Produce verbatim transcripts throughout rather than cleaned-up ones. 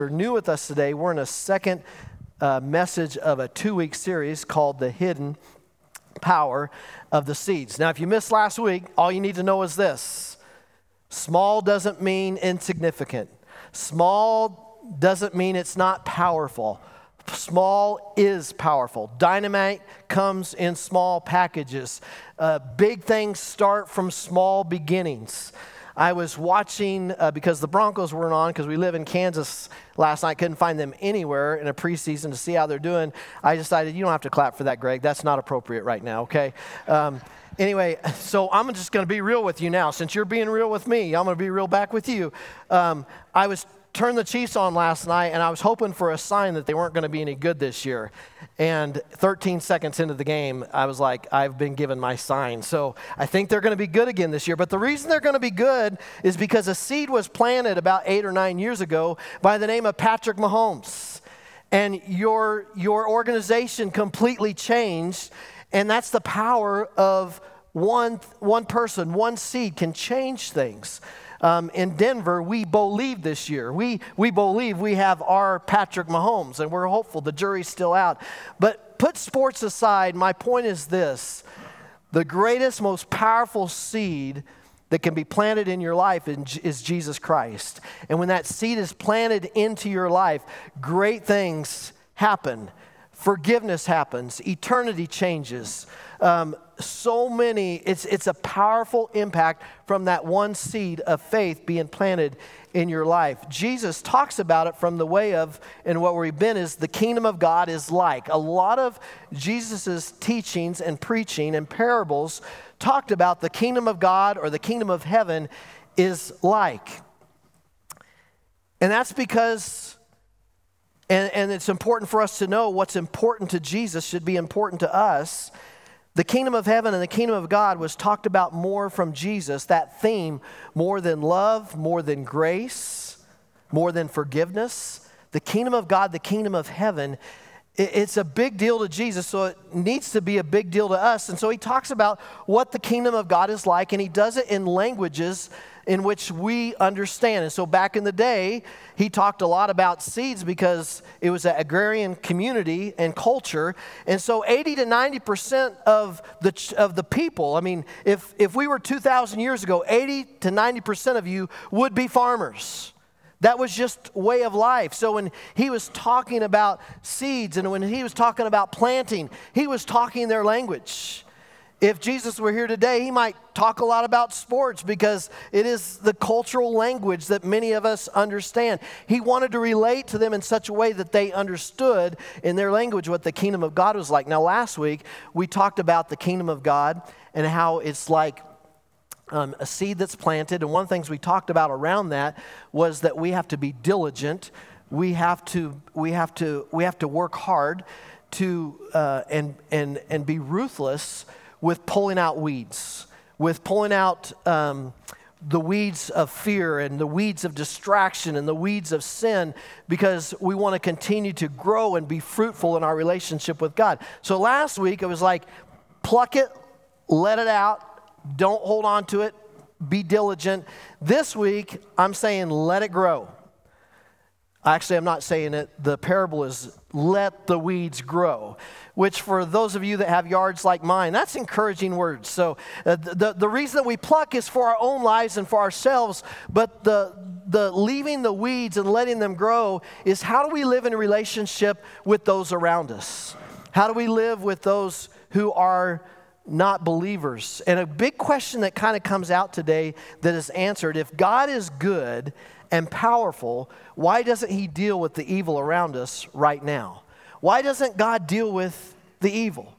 You're new with us today, we're in a second uh, message of a two-week series called The Hidden Power of the Seeds. Now, if you missed last week, all you need to know is this. Small doesn't mean insignificant. Small doesn't mean it's not powerful. Small is powerful. Dynamite comes in small packages. Uh, big things start from small beginnings. I was watching, uh, because the Broncos weren't on, because we live in Kansas last night, couldn't find them anywhere in a preseason to see how they're doing. I decided, you don't have to clap for that, Greg. That's not appropriate right now, okay? Um, anyway, so I'm just going to be real with you now. Since you're being real with me, I'm going to be real back with you. Um, I was turned the Chiefs on last night, and I was hoping for a sign that they weren't going to be any good this year. And thirteen seconds into the game, I was like, I've been given my sign. So I think they're going to be good again this year. But the reason they're going to be good is because a seed was planted about eight or nine years ago by the name of Patrick Mahomes. And your, your organization completely changed, and that's the power of one, one person, one seed can change things. Um, in Denver, we believe this year. We we believe we have our Patrick Mahomes, and we're hopeful. The jury's still out. But put sports aside, my point is this. The greatest, most powerful seed that can be planted in your life is Jesus Christ. And when that seed is planted into your life, great things happen. Forgiveness happens. Eternity changes. Um, so many, it's it's a powerful impact from that one seed of faith being planted in your life. Jesus talks about it from the way of, and what we've been is the kingdom of God is like. A lot of Jesus's teachings and preaching and parables talked about the kingdom of God or the kingdom of heaven is like. And that's because, and, and it's important for us to know what's important to Jesus should be important to us. The kingdom of heaven and the kingdom of God was talked about more from Jesus, that theme, more than love, more than grace, more than forgiveness. The kingdom of God, the kingdom of heaven, it's a big deal to Jesus, so it needs to be a big deal to us. And so he talks about what the kingdom of God is like, and he does it in languages in which we understand. And so back in the day, he talked a lot about seeds because it was an agrarian community and culture. And so eighty to ninety percent of the of the people, I mean, if, if we were two thousand years ago, eighty to ninety percent of you would be farmers. That was just way of life. So when he was talking about seeds and when he was talking about planting, he was talking their language. If Jesus were here today, he might talk a lot about sports because it is the cultural language that many of us understand. He wanted to relate to them in such a way that they understood in their language what the kingdom of God was like. Now, last week, we talked about the kingdom of God and how it's like um, a seed that's planted. And one of the things we talked about around that was that we have to be diligent. We have to, we have to, we have to work hard to uh, and and and be ruthless with pulling out weeds, with pulling out um, the weeds of fear and the weeds of distraction and the weeds of sin, because we want to continue to grow and be fruitful in our relationship with God. So last week it was like, pluck it, let it out, don't hold on to it, be diligent. This week I'm saying let it grow. Actually, I'm not saying it. The parable is let the weeds grow, which for those of you that have yards like mine, that's encouraging words. So uh, the, the reason that we pluck is for our own lives and for ourselves, but the, the leaving the weeds and letting them grow is how do we live in a relationship with those around us? How do we live with those who are not believers? And a big question that kind of comes out today that is answered, if God is good and powerful, why doesn't he deal with the evil around us right now? Why doesn't God deal with the evil?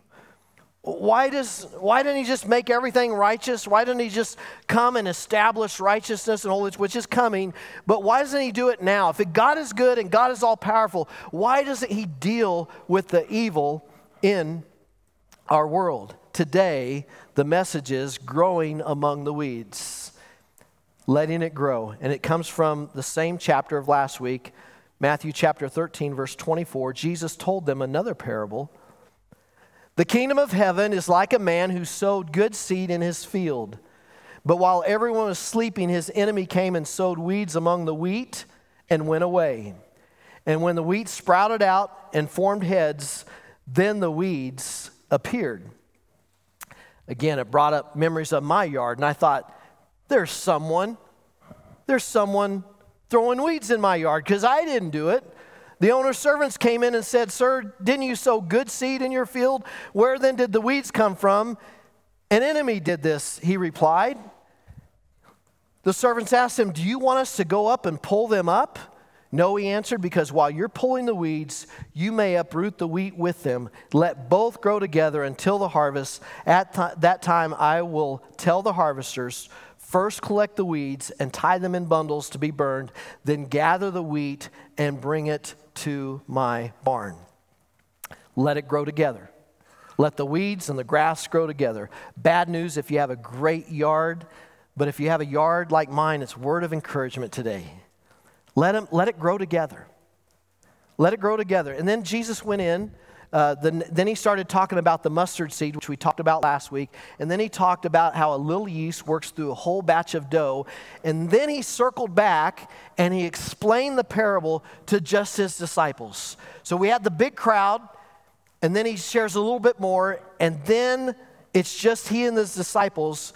Why does why doesn't he just make everything righteous? Why doesn't he just come and establish righteousness and holiness, which is coming? But why doesn't he do it now? If God is good and God is all powerful, why doesn't he deal with the evil in our world? Today, the message is growing among the weeds. Letting it grow. And it comes from the same chapter of last week, Matthew chapter thirteen, verse twenty-four. Jesus told them another parable. The kingdom of heaven is like a man who sowed good seed in his field. But while everyone was sleeping, his enemy came and sowed weeds among the wheat and went away. And when the wheat sprouted out and formed heads, then the weeds appeared. Again, it brought up memories of my yard, and I thought, there's someone, there's someone throwing weeds in my yard, because I didn't do it. The owner's servants came in and said, sir, didn't you sow good seed in your field? Where then did the weeds come from? An enemy did this, he replied. The servants asked him, do you want us to go up and pull them up? No, he answered, because while you're pulling the weeds, you may uproot the wheat with them. Let both grow together until the harvest. At th- that time, I will tell the harvesters, first collect the weeds and tie them in bundles to be burned, then gather the wheat and bring it to my barn. Let it grow together. Let the weeds and the grass grow together. Bad news if you have a great yard, but if you have a yard like mine, it's word of encouragement today. Let him, let it grow together. Let it grow together. And then Jesus went in. Uh, then, then he started talking about the mustard seed, which we talked about last week. And then he talked about how a little yeast works through a whole batch of dough. And then he circled back and he explained the parable to just his disciples. So we had the big crowd, and then he shares a little bit more, and then it's just he and his disciples.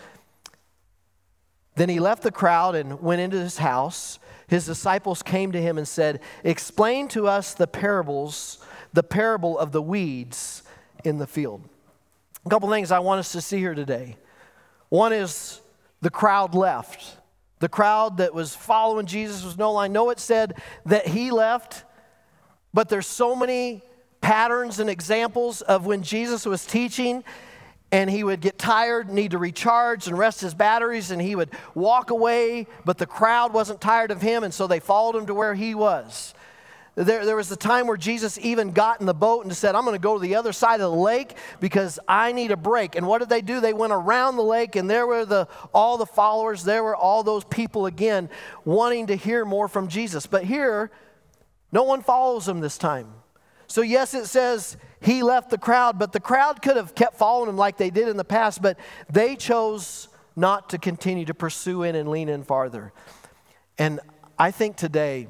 Then he left the crowd and went into his house. His disciples came to him and said, explain to us the parables, the parable of the weeds in the field. A couple things I want us to see here today. One is the crowd left. The crowd that was following Jesus was no line. No, it said that he left, but there's so many patterns and examples of when Jesus was teaching, and he would get tired, need to recharge and rest his batteries, and he would walk away, but the crowd wasn't tired of him, and so they followed him to where he was. There, there was a time where Jesus even got in the boat and said, I'm going to go to the other side of the lake because I need a break. And what did they do? They went around the lake, and there were the all the followers, there were all those people again wanting to hear more from Jesus. But here, no one follows him this time. So yes, it says he left the crowd, but the crowd could have kept following him like they did in the past, but they chose not to continue to pursue in and lean in farther. And I think today,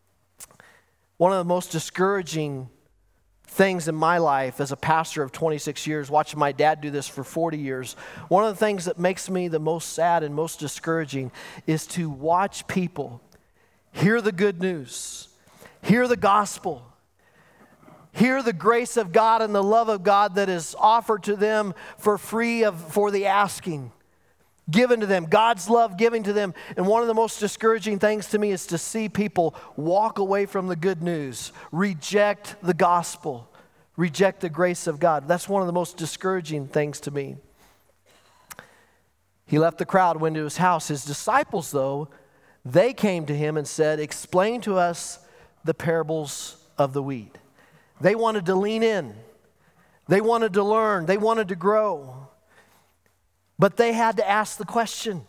one of the most discouraging things in my life as a pastor of twenty-six years, watching my dad do this for forty years, one of the things that makes me the most sad and most discouraging is to watch people hear the good news, hear the gospel, hear the grace of God and the love of God that is offered to them for free of, for the asking, given to them, God's love giving to them. And one of the most discouraging things to me is to see people walk away from the good news, reject the gospel, reject the grace of God. That's one of the most discouraging things to me. He left the crowd, went to his house. His disciples, though, they came to him and said, explain to us the parables of the wheat. They wanted to lean in. They wanted to learn. They wanted to grow. But they had to ask the question.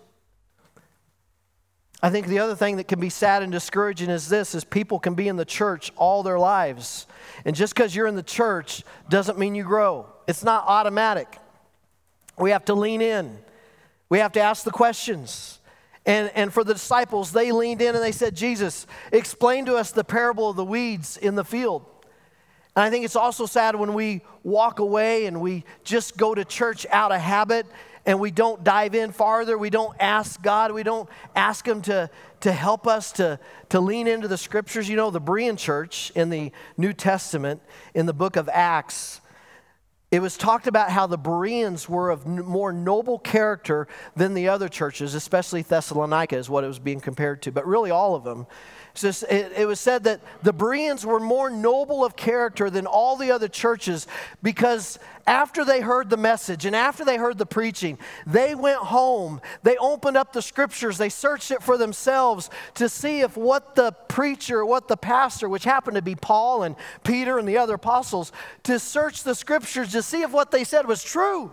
I think the other thing that can be sad and discouraging is this, is people can be in the church all their lives. And just because you're in the church doesn't mean you grow. It's not automatic. We have to lean in. We have to ask the questions. And, and for the disciples, they leaned in and they said, Jesus, explain to us the parable of the weeds in the field. And I think it's also sad when we walk away and we just go to church out of habit and we don't dive in farther. We don't ask God. We don't ask Him to, to help us to, to lean into the Scriptures. You know, the Berean church in the New Testament, in the book of Acts, it was talked about how the Bereans were of more noble character than the other churches, especially Thessalonica is what it was being compared to, but really all of them. So it, it was said that the Bereans were more noble of character than all the other churches because after they heard the message and after they heard the preaching, they went home, they opened up the Scriptures, they searched it for themselves to see if what the preacher, what the pastor, which happened to be Paul and Peter and the other apostles, to search the Scriptures to see if what they said was true.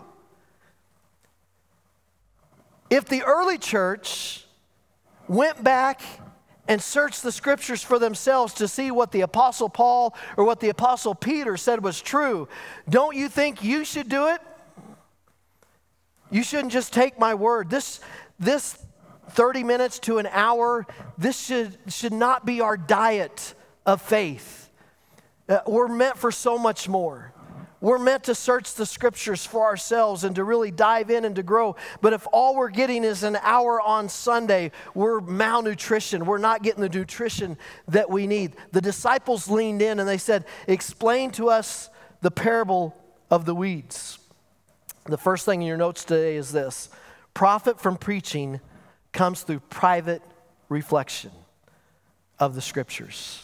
If the early church went back and search the Scriptures for themselves to see what the Apostle Paul or what the Apostle Peter said was true, don't you think you should do it? You shouldn't just take my word. This, this thirty minutes to an hour, this should, should not be our diet of faith. Uh, we're meant for so much more. We're meant to search the scriptures for ourselves and to really dive in and to grow. But if all we're getting is an hour on Sunday, we're malnutrition. We're not getting the nutrition that we need. The disciples leaned in and they said, explain to us the parable of the weeds. The first thing in your notes today is this: profit from preaching comes through private reflection of the scriptures.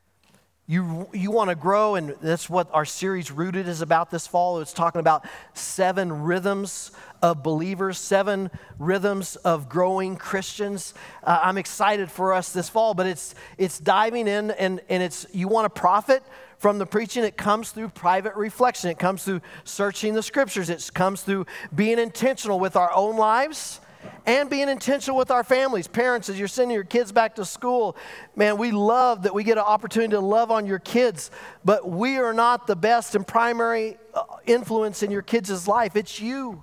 You, you want to grow, and that's what our series Rooted is about this fall. It's talking about seven rhythms of believers, seven rhythms of growing Christians. Uh, I'm excited for us this fall, but it's it's diving in, and, and it's you want to profit from the preaching. It comes through private reflection. It comes through searching the scriptures. It comes through being intentional with our own lives and being intentional with our families. Parents, as you're sending your kids back to school, man, we love that we get an opportunity to love on your kids, but we are not the best and primary influence in your kids' life. It's you.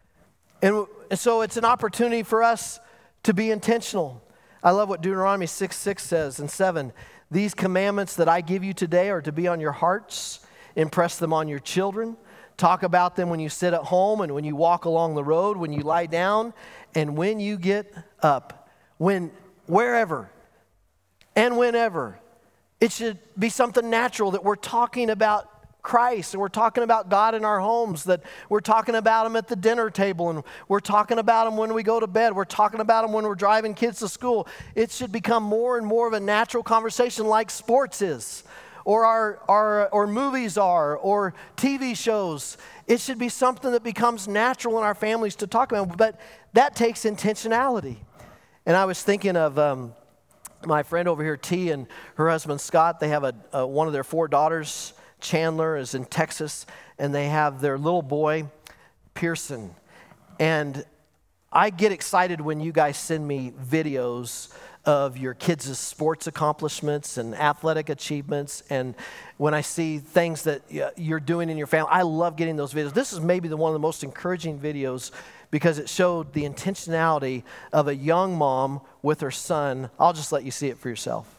And so it's an opportunity for us to be intentional. I love what Deuteronomy six six says and seven. These commandments that I give you today are to be on your hearts. Impress them on your children. Talk about them when you sit at home and when you walk along the road, when you lie down, and when you get up. When, wherever and whenever. It should be something natural that we're talking about Christ, and we're talking about God in our homes, that we're talking about Him at the dinner table, and we're talking about Him when we go to bed. We're talking about Him when we're driving kids to school. It should become more and more of a natural conversation like sports is. Or our, our or movies are, or T V shows. It should be something that becomes natural in our families to talk about, but that takes intentionality. And I was thinking of um, my friend over here, T, and her husband, Scott. They have a, a one of their four daughters, Chandler, is in Texas, and they have their little boy, Pearson. And I get excited when you guys send me videos of your kids' sports accomplishments and athletic achievements, and when I see things that you're doing in your family. I love getting those videos. This is maybe the one of the most encouraging videos because it showed the intentionality of a young mom with her son. I'll just let you see it for yourself.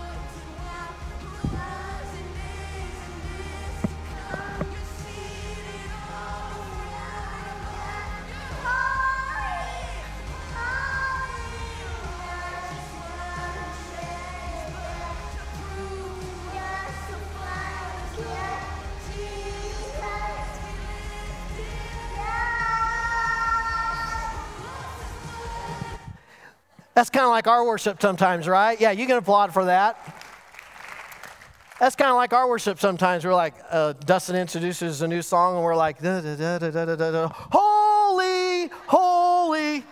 That's kind of like our worship sometimes, right? Yeah, you can applaud for that. That's kind of like our worship sometimes. We're like, uh, Dustin introduces a new song, and we're like, da, da, da, da, da, da, da, holy, holy.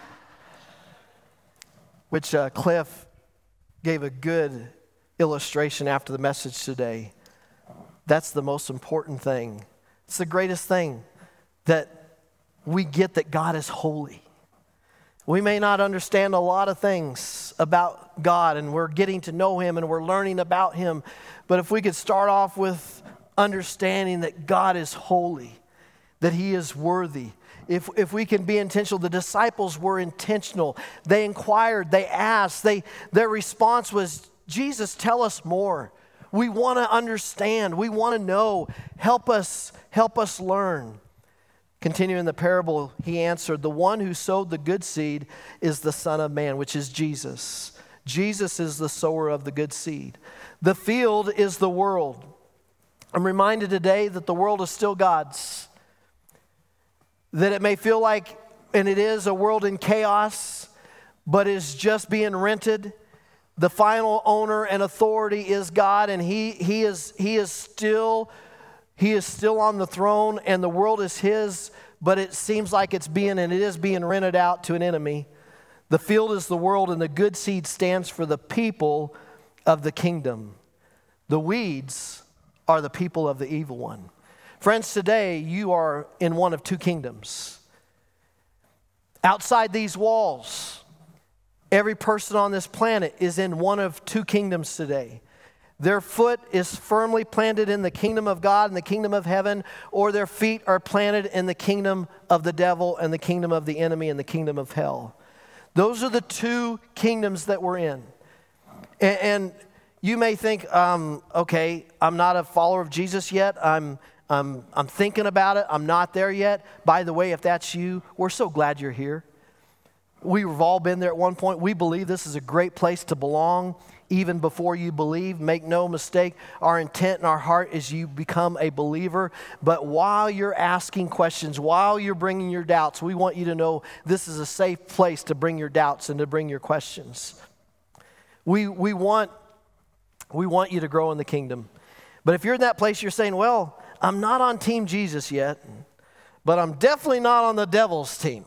Which uh, Cliff gave a good illustration after the message today. That's the most important thing. It's the greatest thing that we get, that God is holy. We may not understand a lot of things about God, and we're getting to know Him and we're learning about Him. But if we could start off with understanding that God is holy, that He is worthy. If, if we can be intentional, the disciples were intentional. They inquired, they asked, they, their response was, Jesus, tell us more. We want to understand, we want to know. Help us, help us learn. Continuing the parable, he answered, the one who sowed the good seed is the Son of Man, which is Jesus. Jesus is the sower of the good seed. The field is the world. I'm reminded today that the world is still God's. That it may feel like, and it is, a world in chaos, but is just being rented. The final owner and authority is God, and he, he, is, he is still He is still on the throne, and the world is His, but it seems like it's being, and it is being rented out to an enemy. The field is the world, and the good seed stands for the people of the kingdom. The weeds are the people of the evil one. Friends, today you are in one of two kingdoms. Outside these walls, every person on this planet is in one of two kingdoms today. Their foot is firmly planted in the kingdom of God and the kingdom of heaven, or their feet are planted in the kingdom of the devil and the kingdom of the enemy and the kingdom of hell. Those are the two kingdoms that we're in. And, and you may think, um, okay, I'm not a follower of Jesus yet. I'm, I'm, I'm thinking about it. I'm not there yet. By the way, if that's you, we're so glad you're here. We've all been there at one point. We believe this is a great place to belong even before you believe. Make no mistake, our intent in our heart is you become a believer. But while you're asking questions, while you're bringing your doubts, we want you to know this is a safe place to bring your doubts and to bring your questions. We, we, want, we want you to grow in the kingdom. But if you're in that place, you're saying, well, I'm not on Team Jesus yet, but I'm definitely not on the devil's team.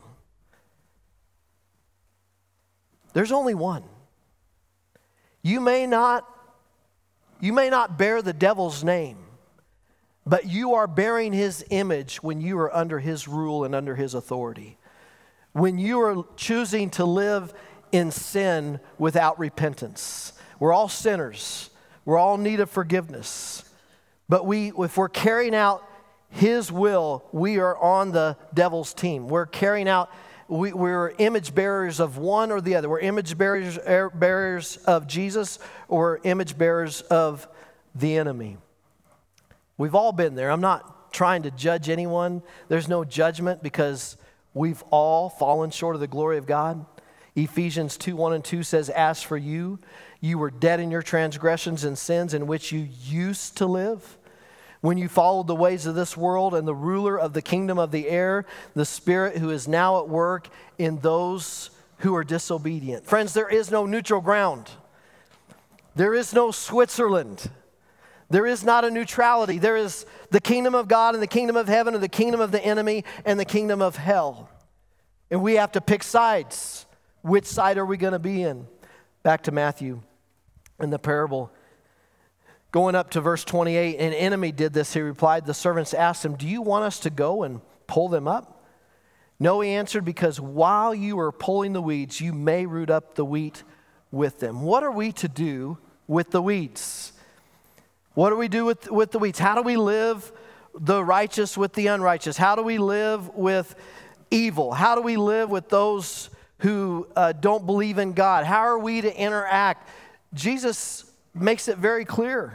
There's only one. You may not, you may not bear the devil's name, but you are bearing his image when you are under his rule and under his authority. When you are choosing to live in sin without repentance. We're all sinners. We're all in need of forgiveness. But we, if we're carrying out his will, we are on the devil's team. We're carrying out We, we're image bearers of one or the other. We're image bearers, bearers of Jesus or image bearers of the enemy. We've all been there. I'm not trying to judge anyone. There's no judgment because we've all fallen short of the glory of God. Ephesians two, one and two says, as for you, you were dead in your transgressions and sins in which you used to live, when you followed the ways of this world and the ruler of the kingdom of the air, the spirit who is now at work in those who are disobedient. Friends, there is no neutral ground. There is no Switzerland. There is not a neutrality. There is the kingdom of God and the kingdom of heaven and the kingdom of the enemy and the kingdom of hell. And we have to pick sides. Which side are we going to be in? Back to Matthew in the parable. Going up to verse twenty-eight, an enemy did this, he replied. The servants asked him, do you want us to go and pull them up? No, he answered, because while you are pulling the weeds, you may root up the wheat with them. What are we to do with the weeds? What do we do with, with the weeds? How do we live the righteous with the unrighteous? How do we live with evil? How do we live with those who uh, don't believe in God? How are we to interact? Jesus makes it very clear.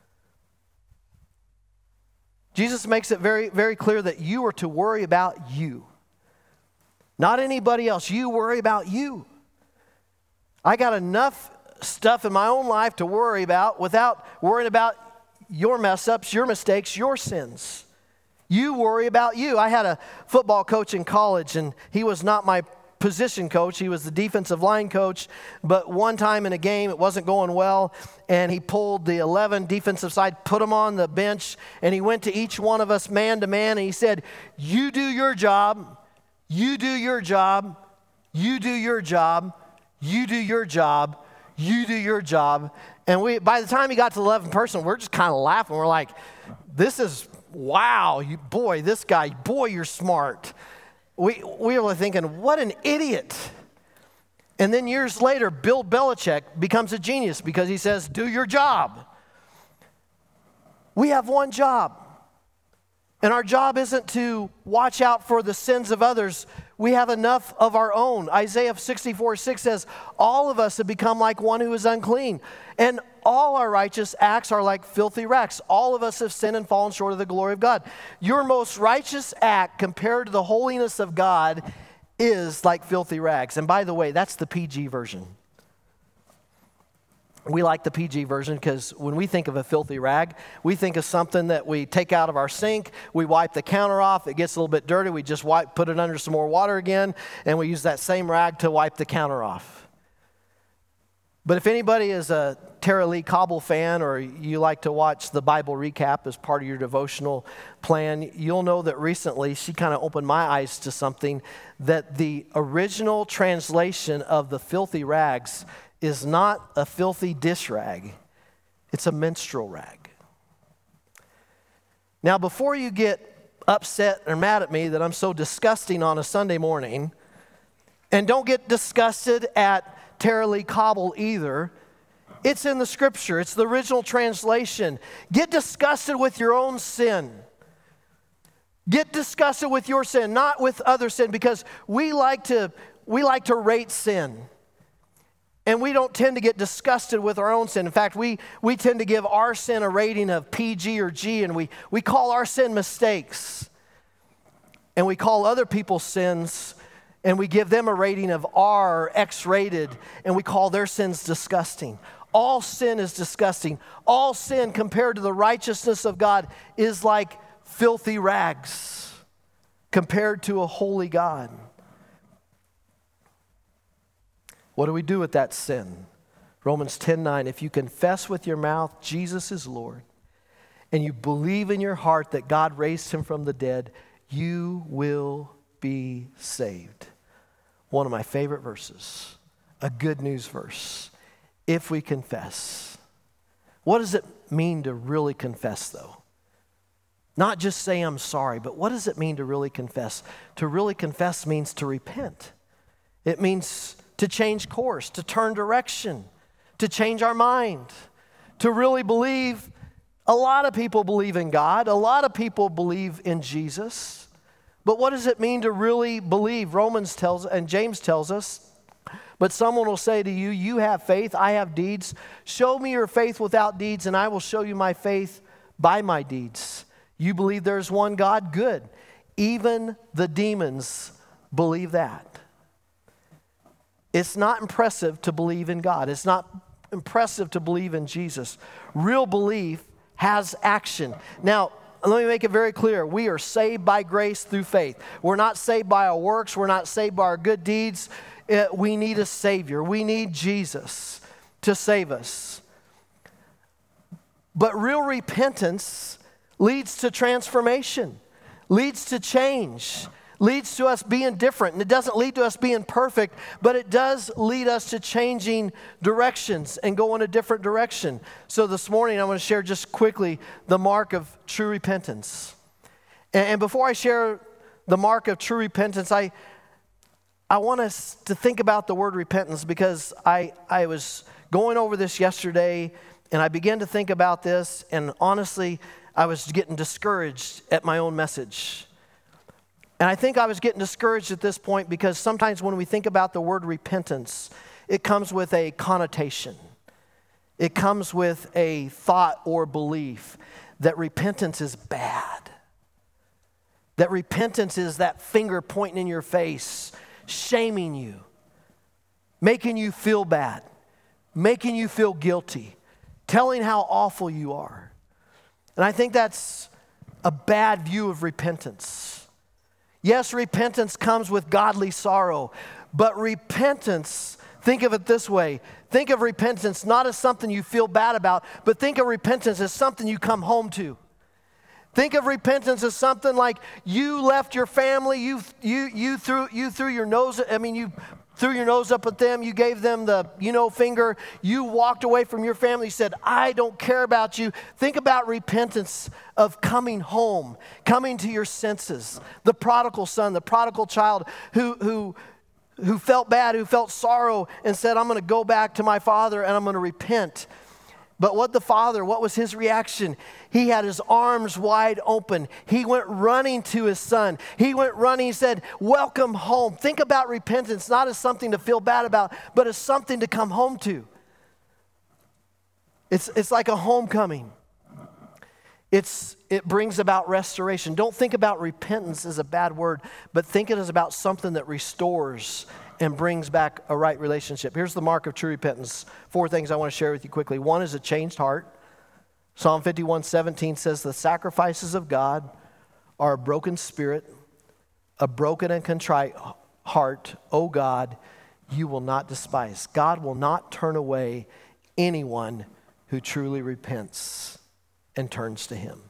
Jesus makes it very, very clear that you are to worry about you. Not anybody else. You worry about you. I got enough stuff in my own life to worry about without worrying about your mess ups, your mistakes, your sins. You worry about you. I had a football coach in college, and he was not my position coach. He was the defensive line coach. But one time in a game, it wasn't going well, and he pulled the eleven defensive side, put them on the bench, and he went to each one of us man to man, and he said, you do your job, you do your job, you do your job, you do your job, you do your job. And we, by the time he got to the eleventh person, we're just kind of laughing. We're like, this is, wow, you, boy, this guy, boy, you're smart. We, we were thinking, what an idiot. And then years later, Bill Belichick becomes a genius because he says, do your job. We have one job. And our job isn't to watch out for the sins of others. We have enough of our own. Isaiah sixty-four six says, all of us have become like one who is unclean. And all our righteous acts are like filthy rags. All of us have sinned and fallen short of the glory of God. Your most righteous act compared to the holiness of God is like filthy rags. And by the way, that's the P G version. We like the P G version because when we think of a filthy rag, we think of something that we take out of our sink, we wipe the counter off, it gets a little bit dirty, we just wipe, put it under some more water again, and we use that same rag to wipe the counter off. But if anybody is a Tara Lee Cobble fan, or you like to watch the Bible recap as part of your devotional plan, you'll know that recently she kind of opened my eyes to something, that the original translation of the filthy rags is not a filthy dish rag. It's a menstrual rag. Now, before you get upset or mad at me that I'm so disgusting on a Sunday morning, and don't get disgusted at Tara Lee Cobble either, it's in the scripture. It's the original translation. Get disgusted with your own sin. Get disgusted with your sin, not with other sin, because we like to, we like to rate sin. And we don't tend to get disgusted with our own sin. In fact, we, we tend to give our sin a rating of P, G, or G, and we, we call our sin mistakes. And we call other people's sins, and we give them a rating of R, X-rated, and we call their sins disgusting. All sin is disgusting. All sin compared to the righteousness of God is like filthy rags compared to a holy God. What do we do with that sin? Romans ten nine, if you confess with your mouth Jesus is Lord, and you believe in your heart that God raised him from the dead, you will be saved. One of my favorite verses, a good news verse. If we confess. What does it mean to really confess, though? Not just say I'm sorry, but what does it mean to really confess? To really confess means to repent. It means to change course, to turn direction, to change our mind, to really believe. A lot of people believe in God. A lot of people believe in Jesus. But what does it mean to really believe? Romans tells, and James tells us, but someone will say to you, you have faith, I have deeds. Show me your faith without deeds, and I will show you my faith by my deeds. You believe there's one God? Good. Even the demons believe that. It's not impressive to believe in God. It's not impressive to believe in Jesus. Real belief has action. Now, let me make it very clear. We are saved by grace through faith. We're not saved by our works. We're not saved by our good deeds. It, we need a Savior. We need Jesus to save us. But real repentance leads to transformation, leads to change, leads to us being different. And it doesn't lead to us being perfect, but it does lead us to changing directions and go in a different direction. So this morning I want to share just quickly the mark of true repentance. And, and before I share the mark of true repentance, I I want us to think about the word repentance, because I, I was going over this yesterday and I began to think about this, and honestly, I was getting discouraged at my own message. And I think I was getting discouraged at this point because sometimes when we think about the word repentance, it comes with a connotation. It comes with a thought or belief that repentance is bad. That repentance is that finger pointing in your face, shaming you, making you feel bad, making you feel guilty, telling how awful you are. And I think that's a bad view of repentance. Yes, repentance comes with godly sorrow, but repentance, think of it this way. Think of repentance not as something you feel bad about, but think of repentance as something you come home to. Think of repentance as something like you left your family, you you you threw you threw your nose, I mean you threw your nose up at them, you gave them the you know finger, you walked away from your family, you said, I don't care about you. Think about repentance of coming home, coming to your senses. The prodigal son, the prodigal child who who who felt bad, who felt sorrow and said, I'm going to go back to my father and I'm going to repent. But what the father, what was his reaction? He had his arms wide open. He went running to his son. He went running, he said, welcome home. Think about repentance not as something to feel bad about, but as something to come home to. It's, it's like a homecoming. It's, it brings about restoration. Don't think about repentance as a bad word, but think it as about something that restores and brings back a right relationship. Here's the mark of true repentance. Four things I want to share with you quickly. One is a changed heart. Psalm fifty-one seventeen says, the sacrifices of God are a broken spirit, a broken and contrite heart, O God, you will not despise. God will not turn away anyone who truly repents and turns to him.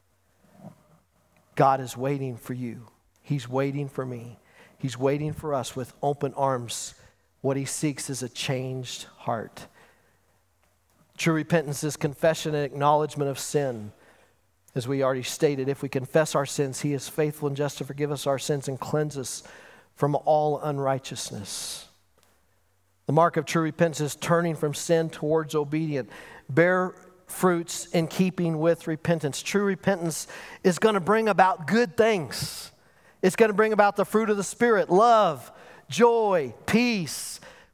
God is waiting for you. He's waiting for me. He's waiting for us with open arms. What he seeks is a changed heart. True repentance is confession and acknowledgement of sin. As we already stated, if we confess our sins, he is faithful and just to forgive us our sins and cleanse us from all unrighteousness. The mark of true repentance is turning from sin towards obedience. Bear fruits in keeping with repentance. True repentance is going to bring about good things. It's going to bring about the fruit of the Spirit, love, joy, peace,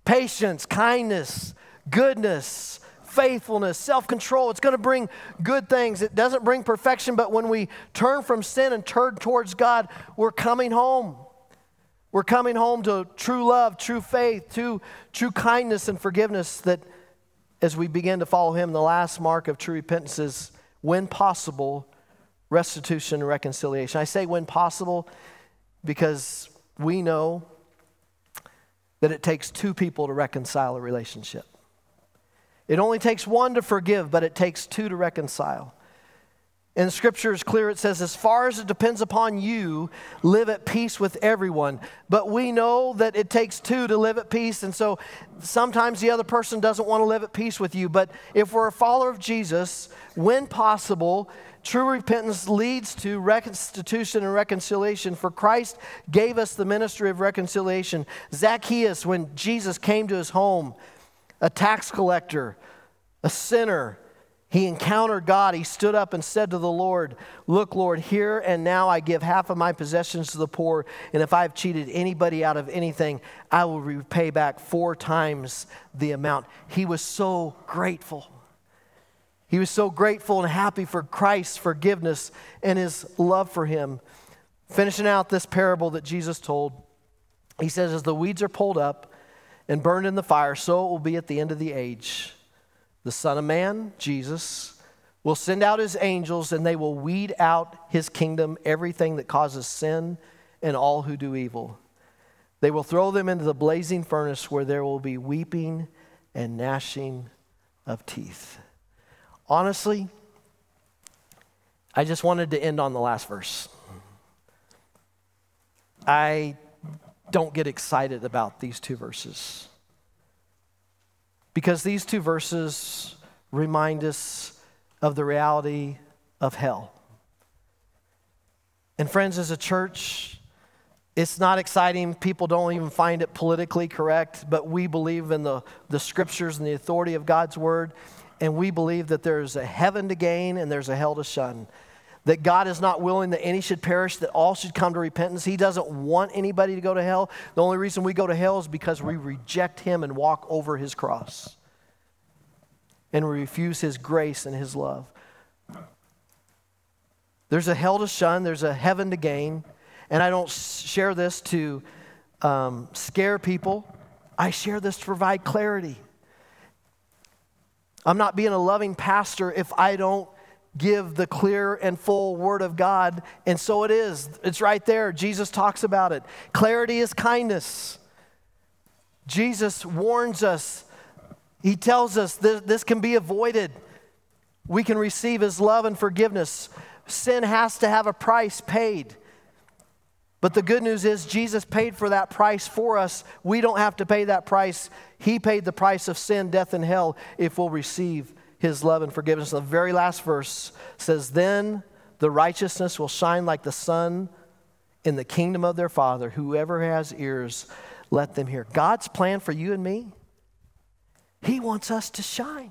patience, kindness, goodness, faithfulness, self-control. It's going to bring good things. It doesn't bring perfection, but when we turn from sin and turn towards God, we're coming home. We're coming home to true love, true faith, true, true kindness and forgiveness, that as we begin to follow him, the last mark of true repentance is, when possible, restitution and reconciliation. I say when possible because we know that it takes two people to reconcile a relationship. It only takes one to forgive, but it takes two to reconcile. And the scripture is clear. It says, as far as it depends upon you, live at peace with everyone. But we know that it takes two to live at peace. And so sometimes the other person doesn't want to live at peace with you. But if we're a follower of Jesus, when possible, true repentance leads to restitution and reconciliation. For Christ gave us the ministry of reconciliation. Zacchaeus, when Jesus came to his home, a tax collector, a sinner, he encountered God. He stood up and said to the Lord, look, Lord, here and now I give half of my possessions to the poor, and if I've cheated anybody out of anything, I will repay back four times the amount. He was so grateful. He was so grateful and happy for Christ's forgiveness and his love for him. Finishing out this parable that Jesus told, he says, as the weeds are pulled up and burned in the fire, so it will be at the end of the age. The Son of Man, Jesus, will send out his angels, and they will weed out his kingdom, everything that causes sin and all who do evil. They will throw them into the blazing furnace, where there will be weeping and gnashing of teeth. Honestly, I just wanted to end on the last verse. I don't get excited about these two verses, because these two verses remind us of the reality of hell. And friends, as a church, it's not exciting. People don't even find it politically correct, but we believe in the, the scriptures and the authority of God's word, and we believe that there's a heaven to gain and there's a hell to shun. That God is not willing that any should perish, that all should come to repentance. He doesn't want anybody to go to hell. The only reason we go to hell is because we reject him and walk over his cross. And we refuse his grace and his love. There's a hell to shun. There's a heaven to gain. And I don't share this to um, scare people. I share this to provide clarity. I'm not being a loving pastor if I don't give the clear and full word of God. And so it is. It's right there. Jesus talks about it. Clarity is kindness. Jesus warns us. He tells us that this can be avoided. We can receive his love and forgiveness. Sin has to have a price paid. But the good news is Jesus paid for that price for us. We don't have to pay that price. He paid the price of sin, death, and hell if we'll receive his love and forgiveness. The very last verse says, then the righteousness will shine like the sun in the kingdom of their Father. Whoever has ears, let them hear. God's plan for you and me, he wants us to shine.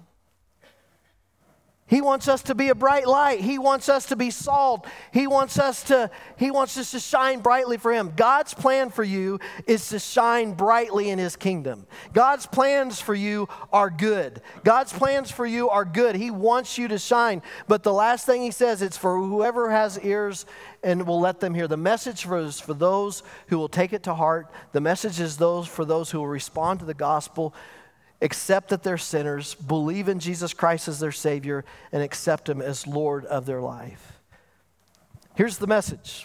He wants us to be a bright light. He wants us to be salt. He wants us to, he wants us to shine brightly for him. God's plan for you is to shine brightly in his kingdom. God's plans for you are good. God's plans for you are good. He wants you to shine. But the last thing he says, it's for whoever has ears and will let them hear. The message is for those who will take it to heart. The message is those for those who will respond to the gospel, accept that they're sinners, believe in Jesus Christ as their Savior, and accept him as Lord of their life. Here's the message.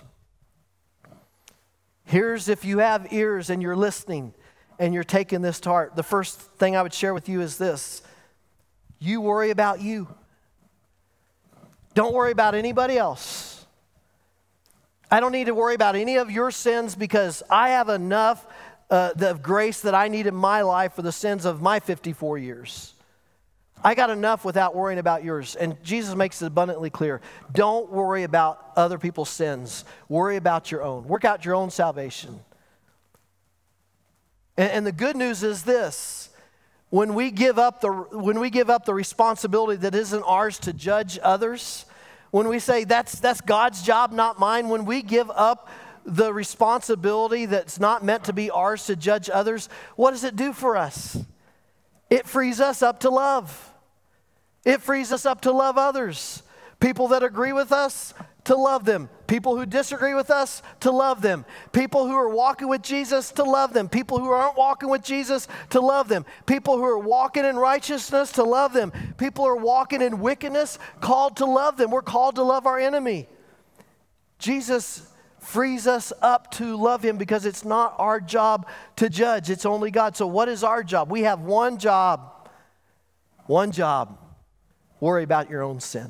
Here's, if you have ears and you're listening and you're taking this to heart, the first thing I would share with you is this. You worry about you. Don't worry about anybody else. I don't need to worry about any of your sins because I have enough Uh, the grace that I need in my life for the sins of my fifty-four years. I got enough without worrying about yours. And Jesus makes it abundantly clear. Don't worry about other people's sins. Worry about your own. Work out your own salvation. And, and the good news is this. When we give up the when we give up the responsibility that isn't ours to judge others, when we say that's that's God's job, not mine, when we give up the responsibility that's not meant to be ours to judge others, what does it do for us? It frees us up to love. It frees us up to love others. People that agree with us, to love them. People who disagree with us, to love them. People who are walking with Jesus, to love them. People who aren't walking with Jesus, to love them. People who are walking in righteousness, to love them. People who are walking in wickedness, called to love them. We're called to love our enemy. Jesus frees us up to love him because it's not our job to judge. It's only God. So what is our job? We have one job. One job. Worry about your own sin.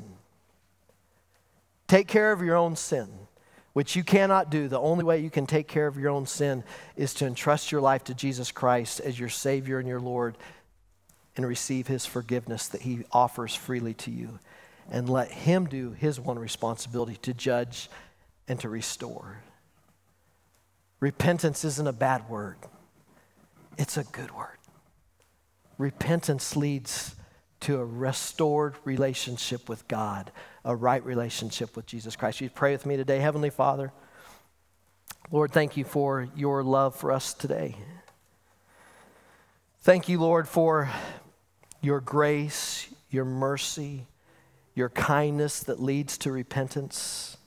Take care of your own sin, which you cannot do. The only way you can take care of your own sin is to entrust your life to Jesus Christ as your Savior and your Lord and receive his forgiveness that he offers freely to you. And let him do his one responsibility, to judge and to restore. Repentance isn't a bad word. It's a good word. Repentance leads to a restored relationship with God, a right relationship with Jesus Christ. You pray with me today. Heavenly Father, Lord, thank you for your love for us today. Thank you, Lord, for your grace, your mercy, your kindness that leads to repentance.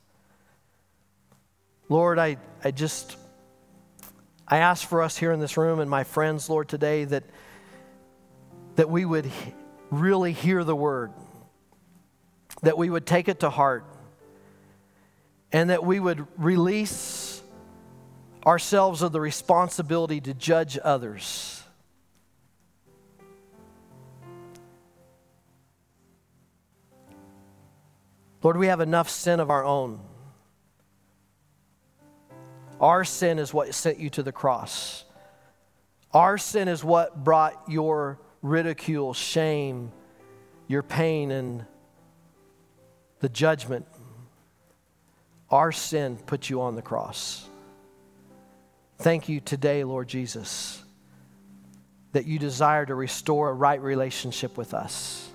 Lord, I, I just, I ask for us here in this room and my friends, Lord, today that, that we would really hear the word, that we would take it to heart, and that we would release ourselves of the responsibility to judge others. Lord, we have enough sin of our own. Our sin is what sent you to the cross. Our sin is what brought your ridicule, shame, your pain, and the judgment. Our sin put you on the cross. Thank you today, Lord Jesus, that you desire to restore a right relationship with us.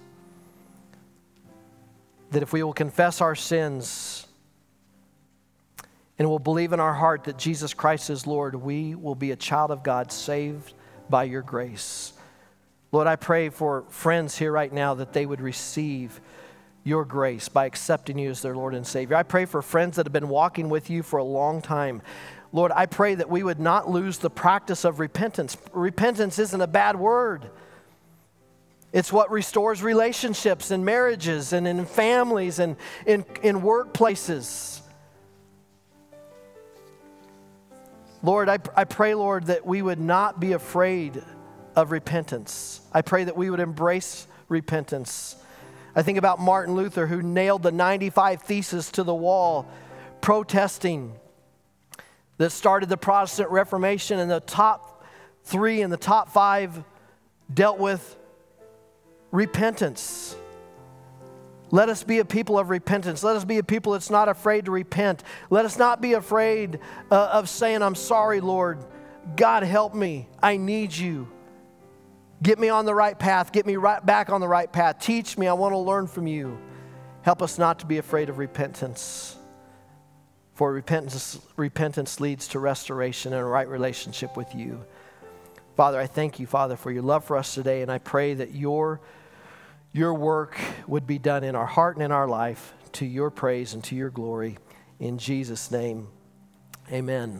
That if we will confess our sins and will believe in our heart that Jesus Christ is Lord, we will be a child of God saved by your grace. Lord, I pray for friends here right now that they would receive your grace by accepting you as their Lord and Savior. I pray for friends that have been walking with you for a long time. Lord, I pray that we would not lose the practice of repentance. Repentance isn't a bad word. It's what restores relationships and marriages and in families and in, in workplaces. Lord, I, I pray, Lord, that we would not be afraid of repentance. I pray that we would embrace repentance. I think about Martin Luther, who nailed the ninety-five Theses to the wall, protesting, that started the Protestant Reformation, and the top three and the top five dealt with repentance. Let us be a people of repentance. Let us be a people that's not afraid to repent. Let us not be afraid uh, of saying, I'm sorry, Lord. God, help me. I need you. Get me on the right path. Get me right back on the right path. Teach me. I want to learn from you. Help us not to be afraid of repentance. For repentance, repentance leads to restoration and a right relationship with you. Father, I thank you, Father, for your love for us today, and I pray that your, your work would be done in our heart and in our life to your praise and to your glory. In Jesus' name, amen.